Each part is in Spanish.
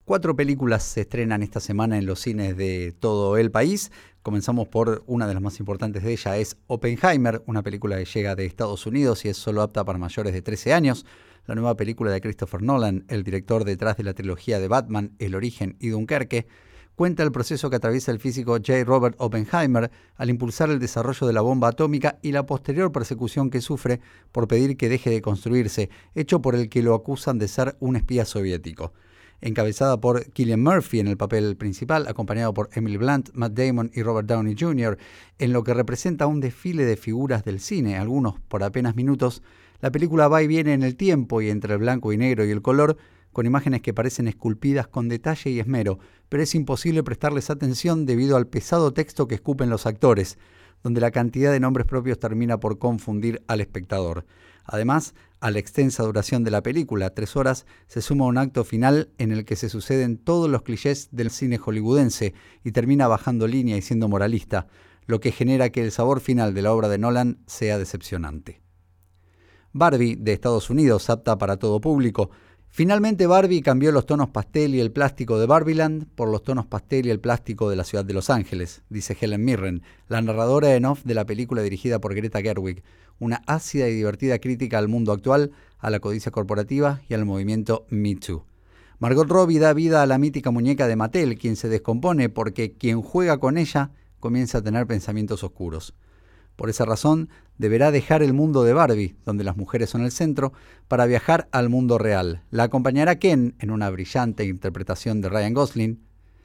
4 películas se estrenan esta semana en los cines de todo el país. Comenzamos por una de las más importantes de ellas, es Oppenheimer, una película que llega de Estados Unidos y es solo apta para mayores de 13 años. La nueva película de Christopher Nolan, el director detrás de la trilogía de Batman, El Origen y Dunkerque, cuenta el proceso que atraviesa el físico J. Robert Oppenheimer al impulsar el desarrollo de la bomba atómica y la posterior persecución que sufre por pedir que deje de construirse, hecho por el que lo acusan de ser un espía soviético. Encabezada por Cillian Murphy en el papel principal, acompañado por Emily Blunt, Matt Damon y Robert Downey Jr., en lo que representa un desfile de figuras del cine, algunos por apenas minutos, la película va y viene en el tiempo y entre el blanco y negro y el color, con imágenes que parecen esculpidas con detalle y esmero, pero es imposible prestarles atención debido al pesado texto que escupen los actores, donde la cantidad de nombres propios termina por confundir al espectador. Además, a la extensa duración de la película, 3 horas, se suma un acto final en el que se suceden todos los clichés del cine hollywoodense y termina bajando línea y siendo moralista, lo que genera que el sabor final de la obra de Nolan sea decepcionante. Barbie, de Estados Unidos, apta para todo público. Finalmente Barbie cambió los tonos pastel y el plástico de Barbieland por los tonos pastel y el plástico de la ciudad de Los Ángeles, dice Helen Mirren, la narradora en off de la película dirigida por Greta Gerwig, una ácida y divertida crítica al mundo actual, a la codicia corporativa y al movimiento Me Too. Margot Robbie da vida a la mítica muñeca de Mattel, quien se descompone porque quien juega con ella comienza a tener pensamientos oscuros. Por esa razón, deberá dejar el mundo de Barbie, donde las mujeres son el centro, para viajar al mundo real. La acompañará Ken, en una brillante interpretación de Ryan Gosling,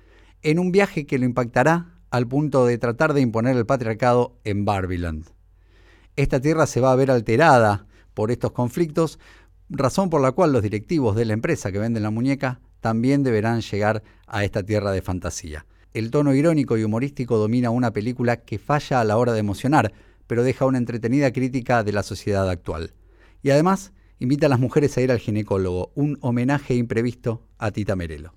en un viaje que lo impactará al punto de tratar de imponer el patriarcado en Barbieland. Esta tierra se va a ver alterada por estos conflictos, razón por la cual los directivos de la empresa que venden la muñeca también deberán llegar a esta tierra de fantasía. El tono irónico y humorístico domina una película que falla a la hora de emocionar, pero deja una entretenida crítica de la sociedad actual. Y además, invita a las mujeres a ir al ginecólogo, un homenaje imprevisto a Tita Merelo.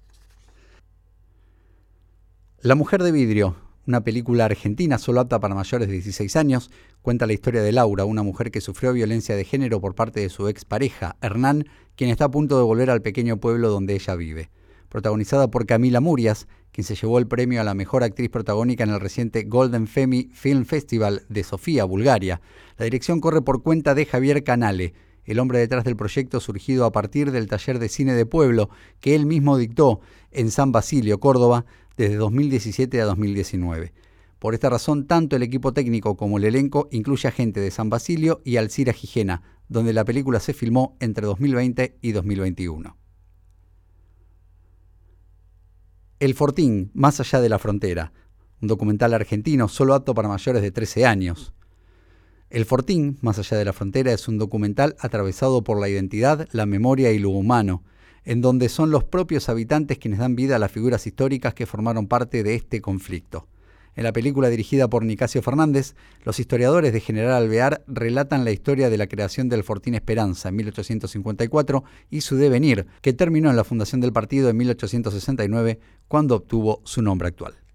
La mujer de vidrio, una película argentina solo apta para mayores de 16 años, cuenta la historia de Laura, una mujer que sufrió violencia de género por parte de su expareja, Hernán, quien está a punto de volver al pequeño pueblo donde ella vive. Protagonizada por Camila Murias, quien se llevó el premio a la mejor actriz protagónica en el reciente Golden Femi Film Festival de Sofía, Bulgaria. La dirección corre por cuenta de Javier Canale, el hombre detrás del proyecto surgido a partir del taller de cine de pueblo que él mismo dictó en San Basilio, Córdoba, desde 2017 a 2019. Por esta razón, tanto el equipo técnico como el elenco incluye a gente de San Basilio y Alcira Gijena, donde la película se filmó entre 2020 y 2021. El Fortín, más allá de la frontera, un documental argentino solo apto para mayores de 13 años. El Fortín, más allá de la frontera, es un documental atravesado por la identidad, la memoria y lo humano, en donde son los propios habitantes quienes dan vida a las figuras históricas que formaron parte de este conflicto. En la película dirigida por Nicasio Fernández, los historiadores de General Alvear relatan la historia de la creación del Fortín Esperanza en 1854 y su devenir, que terminó en la fundación del partido en 1869, cuando obtuvo su nombre actual.